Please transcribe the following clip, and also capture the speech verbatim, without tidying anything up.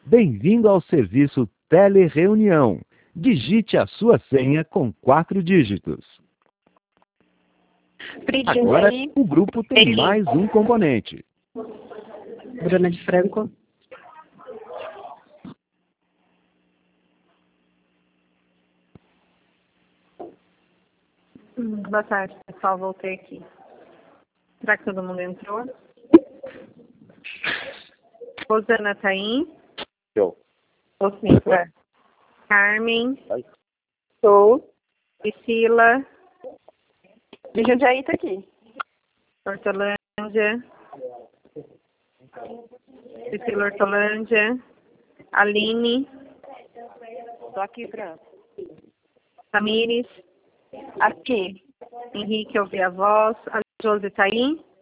Bem-vindo ao serviço Telereunião. Digite a sua senha com quatro dígitos. Agora, o grupo tem mais um componente. Bruna de Franco. Hum, Boa tarde, pessoal. Voltei aqui. Será que todo mundo entrou? Rosana tá aí? Eu. Osmita. Carmen. Ai. Sou. Priscila. De Jundiaí tá aqui. Hortolândia. Priscila Hortolândia. Aline. Tô aqui, Fran. Tamires. Aqui. Henrique, ouvi a voz. A Josi tá aí?